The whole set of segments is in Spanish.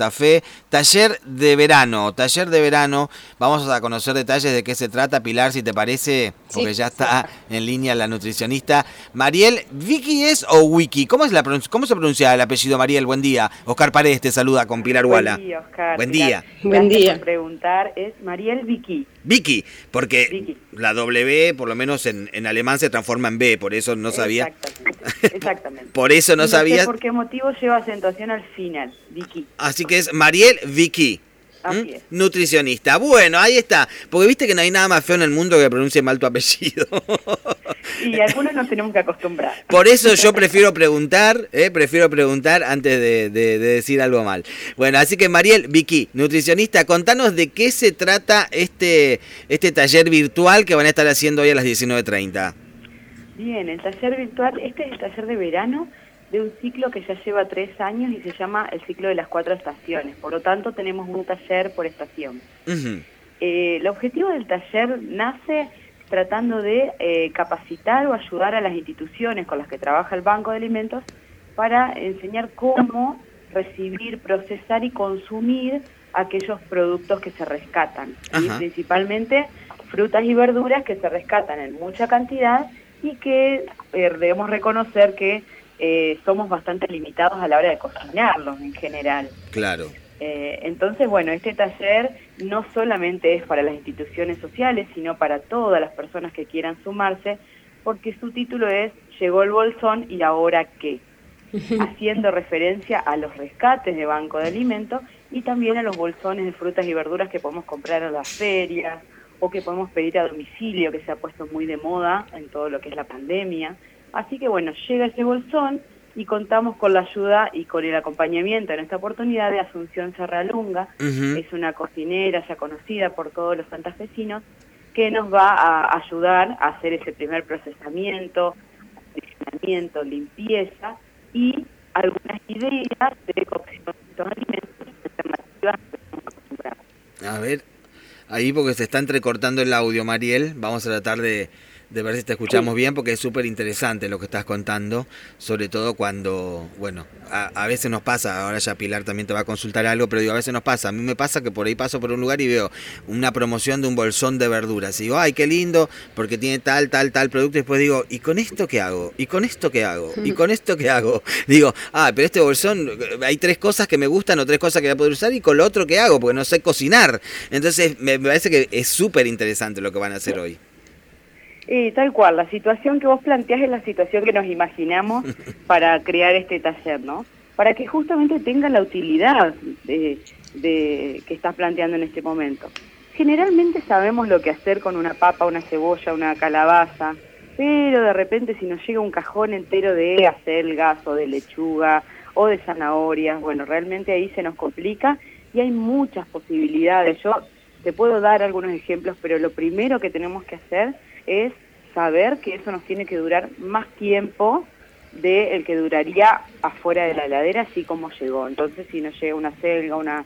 Santa Fe. Taller de verano. Vamos a conocer detalles de qué se trata, Pilar, si te parece, porque ya está en línea la nutricionista. Mariel, ¿Vicky es o Wiki? ¿Cómo se pronuncia el apellido, Mariel? Buen día. Oscar Paredes te saluda con Pilar Guala. Buen día, Oscar. Buen día. Buen día. Por preguntar, es Mariel Vicky. Vicky, porque Vicky. La W, por lo menos en alemán, se transforma en B, por eso no sabía. Exactamente. Por eso no sabía. No sé por qué motivo lleva acentuación al final, Vicky. Así que es Mariel Vicky. Así es. Nutricionista. Bueno, ahí está. Porque viste que no hay nada más feo en el mundo que pronuncie mal tu apellido. Y algunos nos tenemos que acostumbrar. Por eso yo prefiero preguntar antes de decir algo mal. Bueno, así que Mariel Vicky, nutricionista, contanos de qué se trata este taller virtual que van a estar haciendo hoy a las 19:30. Bien, el taller virtual, este es el taller de verano de un ciclo que ya lleva 3 años y se llama el ciclo de las 4 estaciones. Por lo tanto, tenemos un taller por estación. El objetivo del taller nace tratando de capacitar o ayudar a las instituciones con las que trabaja el Banco de Alimentos para enseñar cómo recibir, procesar y consumir aquellos productos que se rescatan. Y principalmente frutas y verduras que se rescatan en mucha cantidad y que debemos reconocer que somos bastante limitados a la hora de cocinarlos en general. Claro. Entonces, bueno, este taller no solamente es para las instituciones sociales, sino para todas las personas que quieran sumarse, porque su título es «Llegó el bolsón y ahora qué», haciendo referencia a los rescates de Banco de Alimentos y también a los bolsones de frutas y verduras que podemos comprar en las ferias o que podemos pedir a domicilio, que se ha puesto muy de moda en todo lo que es la pandemia. Así que bueno, llega ese bolsón y contamos con la ayuda y con el acompañamiento en esta oportunidad de Asunción Serralunga. Es una cocinera ya conocida por todos los santafesinos que nos va a ayudar a hacer ese primer procesamiento, acondicionamiento, limpieza y algunas ideas de cocción de estos alimentos alternativas que estamos acostumbrados. A ver, ahí porque se está entrecortando el audio, Mariel, vamos a tratar de ver si te escuchamos bien, porque es súper interesante lo que estás contando, sobre todo cuando, bueno, a veces nos pasa, ahora ya Pilar también te va a consultar algo, pero digo, a veces nos pasa, a mí me pasa que por ahí paso por un lugar y veo una promoción de un bolsón de verduras, y digo, ay, qué lindo, porque tiene tal producto, y después digo, ¿y con esto qué hago? ¿Y con esto qué hago? ¿Y con esto qué hago? Digo, pero este bolsón, hay 3 cosas que me gustan o 3 cosas que voy a poder usar, y con lo otro qué hago, porque no sé cocinar. Entonces, me parece que es súper interesante lo que van a hacer hoy. Tal cual, la situación que vos planteás es la situación que nos imaginamos para crear este taller, ¿no? Para que justamente tenga la utilidad de que estás planteando en este momento. Generalmente sabemos lo que hacer con una papa, una cebolla, una calabaza, pero de repente si nos llega un cajón entero de acelgas o de lechuga o de zanahorias, bueno, realmente ahí se nos complica y hay muchas posibilidades. Yo te puedo dar algunos ejemplos, pero lo primero que tenemos que hacer es saber que eso nos tiene que durar más tiempo de el que duraría afuera de la heladera, así como llegó. Entonces, si nos llega una selga, una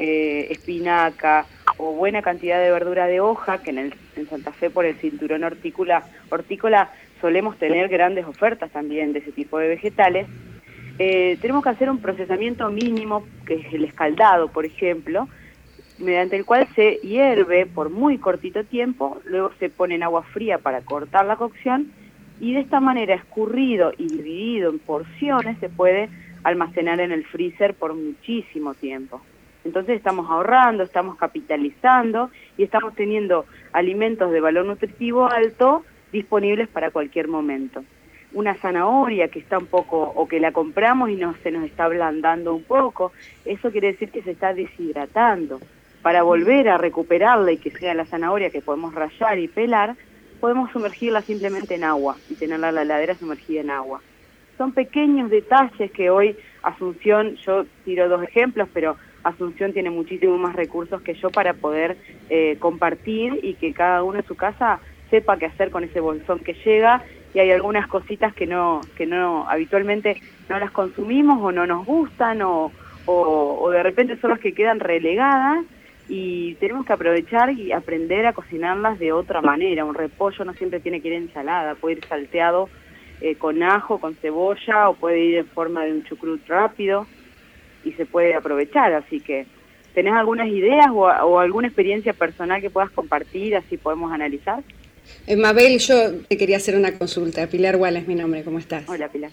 espinaca o buena cantidad de verdura de hoja, que en Santa Fe por el cinturón hortícola solemos tener grandes ofertas también de ese tipo de vegetales, tenemos que hacer un procesamiento mínimo, que es el escaldado, por ejemplo, mediante el cual se hierve por muy cortito tiempo, luego se pone en agua fría para cortar la cocción y de esta manera escurrido y dividido en porciones se puede almacenar en el freezer por muchísimo tiempo. Entonces estamos ahorrando, estamos capitalizando y estamos teniendo alimentos de valor nutritivo alto disponibles para cualquier momento. Una zanahoria que está un poco, o que la compramos y se nos está ablandando un poco, eso quiere decir que se está deshidratando. Para volver a recuperarla y que sea la zanahoria que podemos rallar y pelar, podemos sumergirla simplemente en agua y tenerla en la heladera sumergida en agua. Son pequeños detalles que hoy Asunción, yo tiro 2 ejemplos, pero Asunción tiene muchísimos más recursos que yo para poder compartir y que cada uno en su casa sepa qué hacer con ese bolsón que llega, y hay algunas cositas que no habitualmente no las consumimos o no nos gustan o de repente son las que quedan relegadas. Y tenemos que aprovechar y aprender a cocinarlas de otra manera. Un repollo no siempre tiene que ir en ensalada, puede ir salteado con ajo, con cebolla, o puede ir en forma de un chucrut rápido. y se puede aprovechar. Así que, ¿tenés algunas ideas o alguna experiencia personal que puedas compartir, así podemos analizar? Mabel, yo te quería hacer una consulta. Pilar Guala es mi nombre, ¿cómo estás? Hola, Pilar.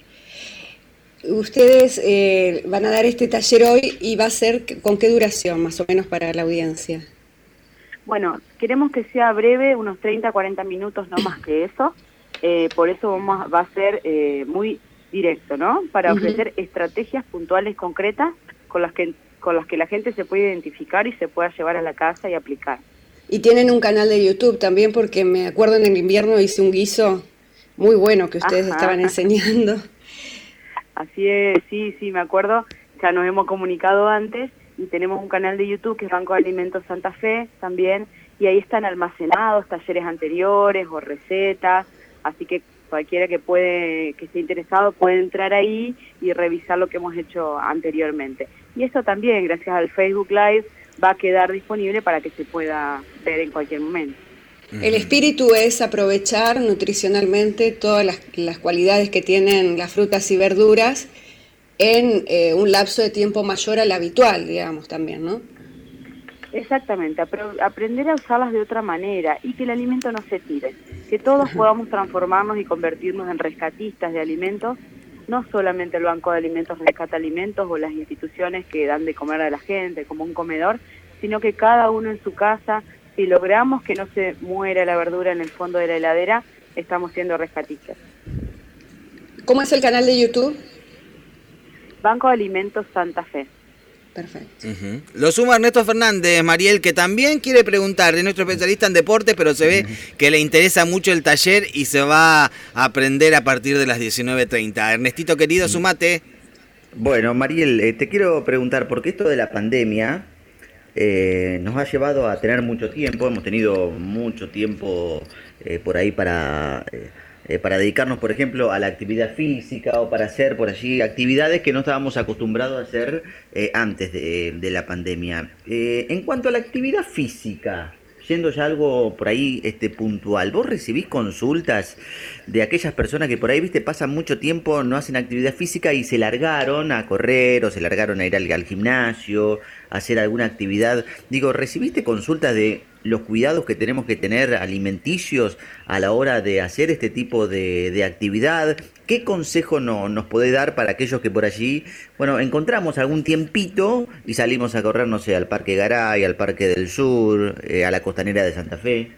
Ustedes van a dar este taller hoy y va a ser, ¿con qué duración más o menos para la audiencia? Bueno, queremos que sea breve, unos 30, 40 minutos, no más que eso. Por eso va a ser muy directo, ¿no? Para ofrecer estrategias puntuales concretas con las que la gente se puede identificar y se pueda llevar a la casa y aplicar. Y tienen un canal de YouTube también, porque me acuerdo en el invierno hice un guiso muy bueno que ustedes estaban enseñando. Así es, sí, me acuerdo. Ya nos hemos comunicado antes y tenemos un canal de YouTube que es Banco de Alimentos Santa Fe también, y ahí están almacenados talleres anteriores o recetas, así que cualquiera que esté interesado puede entrar ahí y revisar lo que hemos hecho anteriormente. Y eso también, gracias al Facebook Live, va a quedar disponible para que se pueda ver en cualquier momento. El espíritu es aprovechar nutricionalmente todas las cualidades que tienen las frutas y verduras en un lapso de tiempo mayor al habitual, digamos, también, ¿no? Exactamente, aprender a usarlas de otra manera y que el alimento no se tire, que todos podamos transformarnos y convertirnos en rescatistas de alimentos, no solamente el Banco de Alimentos rescata alimentos o las instituciones que dan de comer a la gente como un comedor, sino que cada uno en su casa, si logramos que no se muera la verdura en el fondo de la heladera, estamos siendo rescatistas. ¿Cómo es el canal de YouTube? Banco de Alimentos Santa Fe. Perfecto. Lo suma Ernesto Fernández, Mariel, que también quiere preguntar, es nuestro especialista en deportes, pero se ve que le interesa mucho el taller y se va a aprender a partir de las 19:30. Ernestito querido, sumate. Bueno, Mariel, te quiero preguntar, porque esto de la pandemia nos ha llevado a tener mucho tiempo, hemos tenido mucho tiempo por ahí para dedicarnos, por ejemplo, a la actividad física o para hacer por allí actividades que no estábamos acostumbrados a hacer antes de la pandemia. En cuanto a la actividad física, yendo ya a algo por ahí puntual, ¿vos recibís consultas de aquellas personas que por ahí, pasan mucho tiempo, no hacen actividad física y se largaron a correr o se largaron a ir al gimnasio, a hacer alguna actividad? Digo, ¿recibiste consultas de los cuidados que tenemos que tener alimenticios a la hora de hacer este tipo de actividad? ¿Qué consejo nos puede dar para aquellos que por allí, encontramos algún tiempito y salimos a correr, no sé, al Parque Garay, al Parque del Sur, a la Costanera de Santa Fe?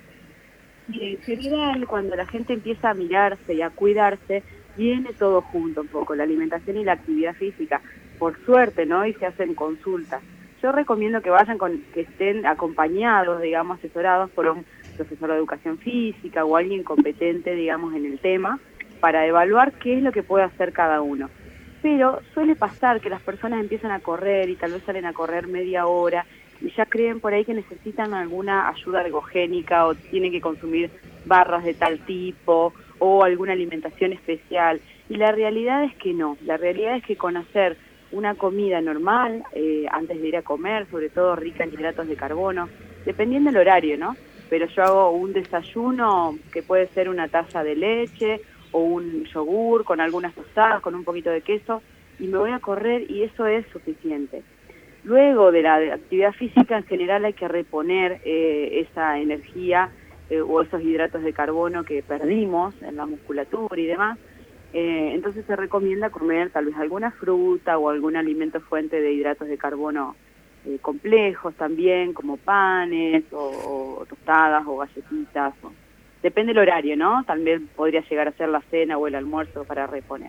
En general, cuando la gente empieza a mirarse y a cuidarse, viene todo junto un poco, la alimentación y la actividad física. Por suerte, ¿no? Y se hacen consultas. Yo recomiendo que vayan que estén acompañados, digamos, asesorados por un profesor de educación física o alguien competente, digamos, en el tema, para evaluar qué es lo que puede hacer cada uno. Pero suele pasar que las personas empiezan a correr y tal vez salen a correr media hora y ya creen por ahí que necesitan alguna ayuda ergogénica o tienen que consumir barras de tal tipo o alguna alimentación especial. Y la realidad es que no, la realidad es que con hacer una comida normal, antes de ir a comer, sobre todo rica en hidratos de carbono, dependiendo del horario, ¿no? Pero yo hago un desayuno que puede ser una taza de leche o un yogur con algunas tostadas, con un poquito de queso, y me voy a correr y eso es suficiente. Luego de la actividad física, en general hay que reponer esa energía o esos hidratos de carbono que perdimos en la musculatura y demás. Entonces se recomienda comer tal vez alguna fruta o algún alimento fuente de hidratos de carbono complejos también, como panes o tostadas o galletitas. Depende del horario, ¿no? También podría llegar a ser la cena o el almuerzo para reponer.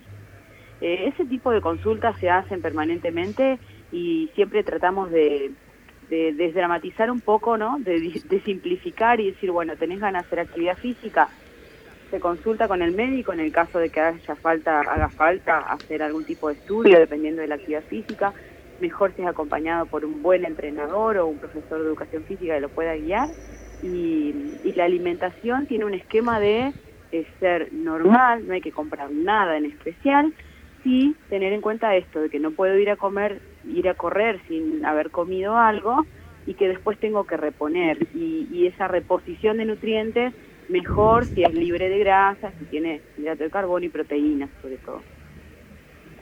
Ese tipo de consultas se hacen permanentemente y siempre tratamos de desdramatizar un poco, ¿no? De simplificar y decir, bueno, ¿tenés ganas de hacer actividad física? Se consulta con el médico en el caso de que haga falta hacer algún tipo de estudio dependiendo de la actividad física. Mejor si es acompañado por un buen entrenador o un profesor de educación física que lo pueda guiar. Y la alimentación tiene un esquema de ser normal, no hay que comprar nada en especial, sí tener en cuenta esto, de que no puedo ir a correr sin haber comido algo y que después tengo que reponer. Y esa reposición de nutrientes mejor si es libre de grasas, si tiene hidrato de carbono y proteínas sobre todo.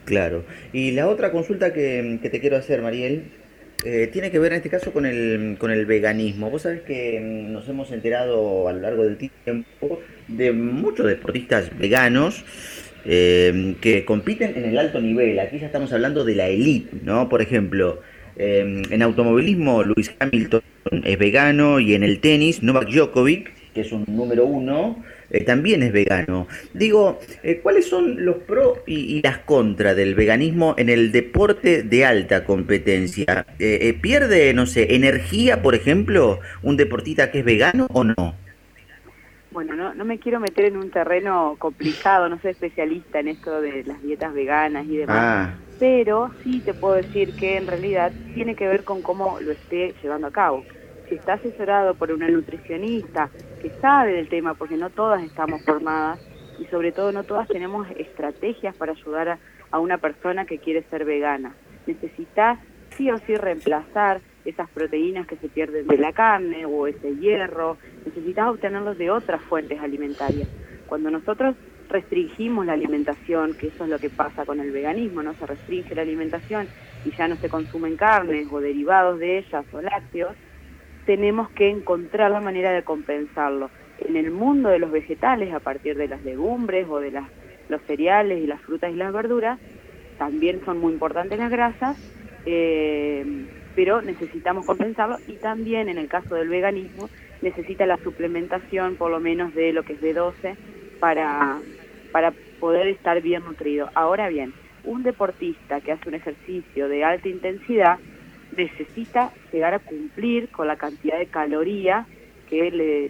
Claro. Y la otra consulta que te quiero hacer, Mariel, tiene que ver en este caso con el veganismo. Vos sabés que nos hemos enterado a lo largo del tiempo de muchos deportistas veganos que compiten en el alto nivel. Aquí ya estamos hablando de la elite, ¿no? Por ejemplo, en automovilismo Lewis Hamilton es vegano y en el tenis Novak Djokovic, que es un número uno, también es vegano. Digo, ¿cuáles son los pros y las contras del veganismo en el deporte de alta competencia? ¿Pierde, no sé, energía, por ejemplo, un deportista que es vegano o no? Bueno, no me quiero meter en un terreno complicado, no soy especialista en esto de las dietas veganas y demás, pero sí te puedo decir que en realidad tiene que ver con cómo lo esté llevando a cabo. Si está asesorado por una nutricionista que sabe del tema, porque no todas estamos formadas y sobre todo no todas tenemos estrategias para ayudar a una persona que quiere ser vegana. Necesitas sí o sí reemplazar esas proteínas que se pierden de la carne o ese hierro, necesitas obtenerlos de otras fuentes alimentarias. Cuando nosotros restringimos la alimentación, que eso es lo que pasa con el veganismo, ¿no? Se restringe la alimentación y ya no se consumen carnes o derivados de ellas o lácteos, tenemos que encontrar la manera de compensarlo. En el mundo de los vegetales, a partir de las legumbres o de los cereales y las frutas y las verduras, también son muy importantes las grasas, pero necesitamos compensarlo, y también en el caso del veganismo necesita la suplementación por lo menos de lo que es B12 para poder estar bien nutrido. Ahora bien, un deportista que hace un ejercicio de alta intensidad necesita llegar a cumplir con la cantidad de calorías que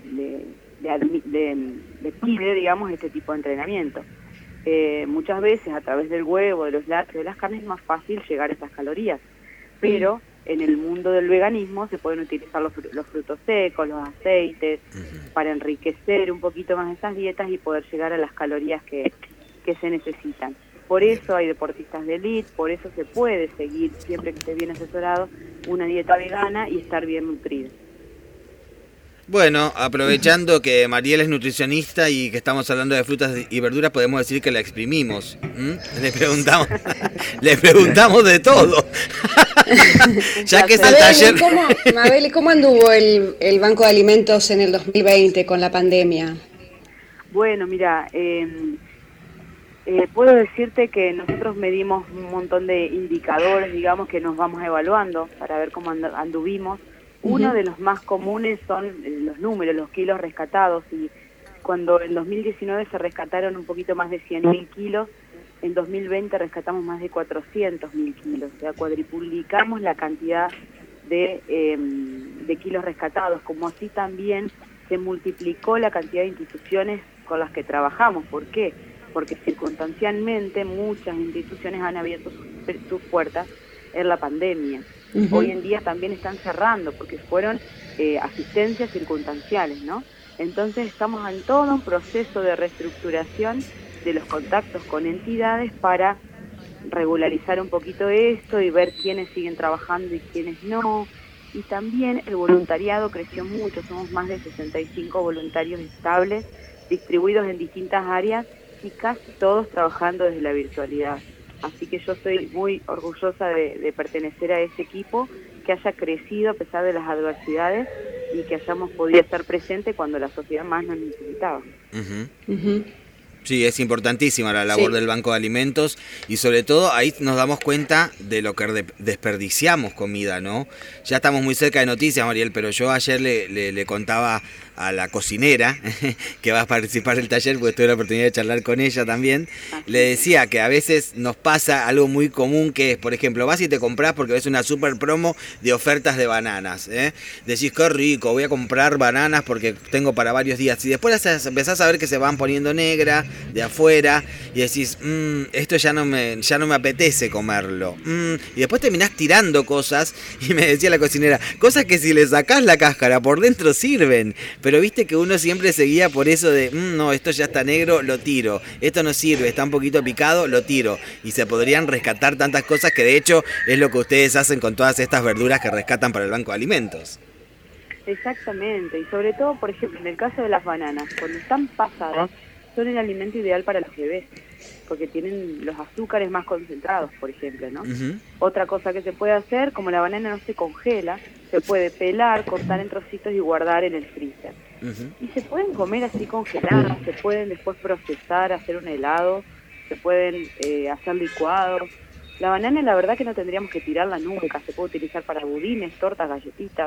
le pide, digamos, este tipo de entrenamiento. Muchas veces a través del huevo, de los lácteos, de las carnes es más fácil llegar a esas calorías, pero en el mundo del veganismo se pueden utilizar los frutos secos, los aceites, para enriquecer un poquito más esas dietas y poder llegar a las calorías que se necesitan. Por eso hay deportistas de elite, por eso se puede seguir, siempre que esté bien asesorado, una dieta vegana y estar bien nutrido. Bueno, aprovechando que Mariel es nutricionista y que estamos hablando de frutas y verduras, podemos decir que la exprimimos. Le preguntamos de todo. Ya que es el taller. Mabel, ¿cómo anduvo el Banco de Alimentos en el 2020 con la pandemia? Bueno, mira, puedo decirte que nosotros medimos un montón de indicadores, digamos, que nos vamos evaluando para ver cómo anduvimos. Uno de los más comunes son los números, los kilos rescatados, y cuando en 2019 se rescataron un poquito más de 100.000 kilos, en 2020 rescatamos más de 400.000 kilos, o sea, cuadriplicamos la cantidad de kilos rescatados, como así también se multiplicó la cantidad de instituciones con las que trabajamos. ¿Por qué? Porque circunstancialmente muchas instituciones han abierto sus puertas en la pandemia. Hoy en día también están cerrando porque fueron asistencias circunstanciales, ¿no? Entonces estamos en todo un proceso de reestructuración de los contactos con entidades para regularizar un poquito esto y ver quiénes siguen trabajando y quiénes no. Y también el voluntariado creció mucho, somos más de 65 voluntarios estables distribuidos en distintas áreas y casi todos trabajando desde la virtualidad. Así que yo estoy muy orgullosa de pertenecer a ese equipo, que haya crecido a pesar de las adversidades y que hayamos podido estar presentes cuando la sociedad más nos necesitaba. Sí, es importantísima la labor del Banco de Alimentos y sobre todo ahí nos damos cuenta de lo que desperdiciamos comida, ¿no? Ya estamos muy cerca de noticias, Mariel, pero yo ayer le contaba a la cocinera que va a participar del taller, porque tuve la oportunidad de charlar con ella también, le decía que a veces nos pasa algo muy común, que es, por ejemplo, vas y te compras porque ves una super promo de ofertas de bananas, decís, qué rico, voy a comprar bananas porque tengo para varios días, y después empezás a ver que se van poniendo negras de afuera y decís, esto ya no me apetece comerlo, y después terminás tirando cosas, y me decía la cocinera, cosas que si le sacás la cáscara por dentro sirven, pero viste que uno siempre seguía por eso de, no, esto ya está negro, lo tiro, esto no sirve, está un poquito picado, lo tiro, y se podrían rescatar tantas cosas que de hecho es lo que ustedes hacen con todas estas verduras que rescatan para el Banco de Alimentos. Exactamente, y sobre todo, por ejemplo, en el caso de las bananas, cuando están pasadas, son el alimento ideal para los bebés, porque tienen los azúcares más concentrados, por ejemplo, ¿no? Otra cosa que se puede hacer, como la banana no se congela, se puede pelar, cortar en trocitos y guardar en el freezer. Y se pueden comer así congeladas, se pueden después procesar, hacer un helado, se pueden hacer licuados. La banana, la verdad que no tendríamos que tirarla nunca, se puede utilizar para budines, tortas, galletitas.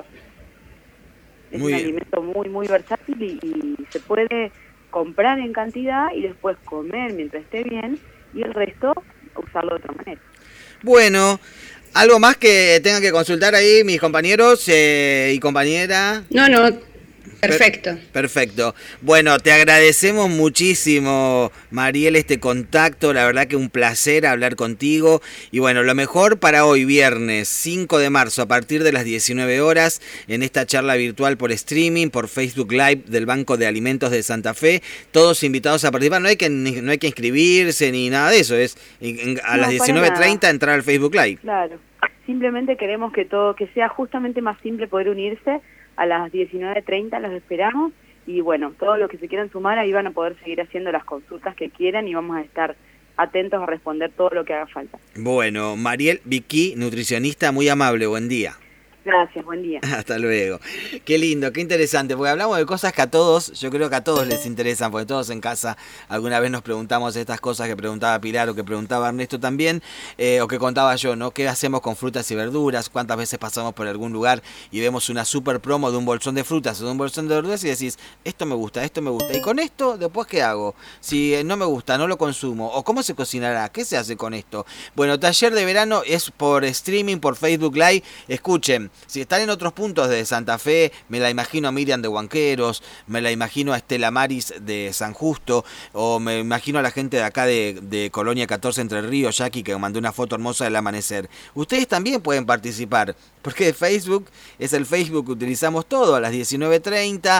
Es un alimento muy, muy versátil y se puede comprar en cantidad y después comer mientras esté bien y el resto usarlo de otra manera. Bueno, ¿algo más que tengan que consultar ahí mis compañeros y compañera? No, perfecto. Perfecto. Bueno, te agradecemos muchísimo, Mariel, este contacto. La verdad que un placer hablar contigo. Y bueno, lo mejor para hoy, viernes 5 de marzo, a partir de las 19 horas, en esta charla virtual por streaming, por Facebook Live del Banco de Alimentos de Santa Fe. Todos invitados a participar. No hay que inscribirse ni nada de eso. Es a las 19:30 entrar al Facebook Live. Claro. Simplemente queremos que sea justamente más simple poder unirse. A las 19:30 los esperamos y bueno, todos los que se quieran sumar ahí van a poder seguir haciendo las consultas que quieran y vamos a estar atentos a responder todo lo que haga falta. Bueno, Mariel Vicky, nutricionista, muy amable, buen día. Gracias, buen día. Hasta luego. Qué lindo, qué interesante, porque hablamos de cosas que yo creo que a todos les interesan, porque todos en casa alguna vez nos preguntamos estas cosas que preguntaba Pilar o que preguntaba Ernesto también, o que contaba yo, ¿no? ¿Qué hacemos con frutas y verduras? ¿Cuántas veces pasamos por algún lugar y vemos una super promo de un bolsón de frutas o de un bolsón de verduras y decís, esto me gusta, y con esto, después ¿qué hago? Si no me gusta, no lo consumo, o cómo se cocinará, ¿qué se hace con esto? Bueno, taller de verano es por streaming, por Facebook Live, escuchen. Si están en otros puntos de Santa Fe, me la imagino a Miriam de Huanqueros, me la imagino a Estela Maris de San Justo, o me imagino a la gente de acá de Colonia 14 Entre Ríos, Jackie, que mandó una foto hermosa del amanecer. Ustedes también pueden participar, porque Facebook es el Facebook que utilizamos todo, a las 19:30,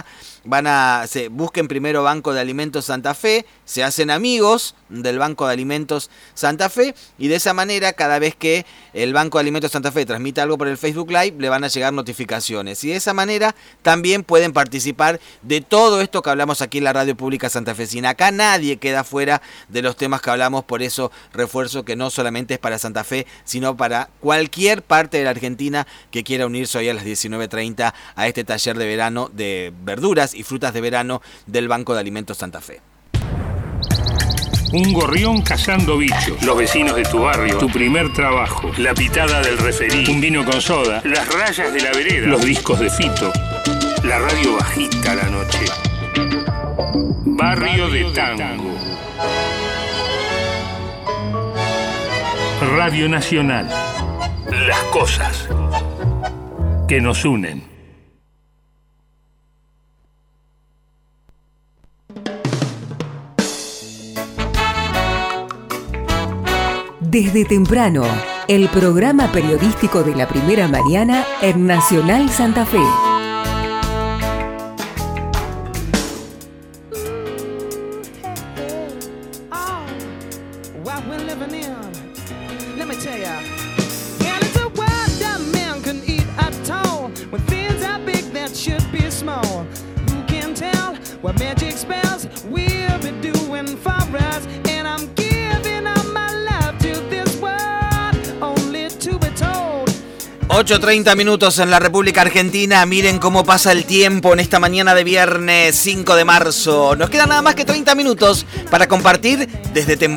busquen primero Banco de Alimentos Santa Fe, se hacen amigos del Banco de Alimentos Santa Fe, y de esa manera, cada vez que el Banco de Alimentos Santa Fe transmite algo por el Facebook Live, le van a llegar notificaciones. Y de esa manera también pueden participar de todo esto que hablamos aquí en la Radio Pública Santafesina. Acá nadie queda fuera de los temas que hablamos, por eso refuerzo que no solamente es para Santa Fe, sino para cualquier parte de la Argentina que quiera unirse hoy a las 19:30 a este taller de verano de verduras y frutas de verano del Banco de Alimentos Santa Fe. Un gorrión cazando bichos, los vecinos de tu barrio, tu primer trabajo, la pitada del referí, un vino con soda, las rayas de la vereda, los discos de Fito, la radio bajita a la noche. Barrio de Tango. Radio Nacional. Las cosas que nos unen. Desde temprano, el programa periodístico de la primera mañana en Nacional Santa Fe. Magic spells will be doing for us, and I'm giving up my love to this world, only to be told. 8:30 minutos en la República Argentina. Miren cómo pasa el tiempo en esta mañana de viernes 5 de marzo. Nos quedan nada más que 30 minutos para compartir desde temprano.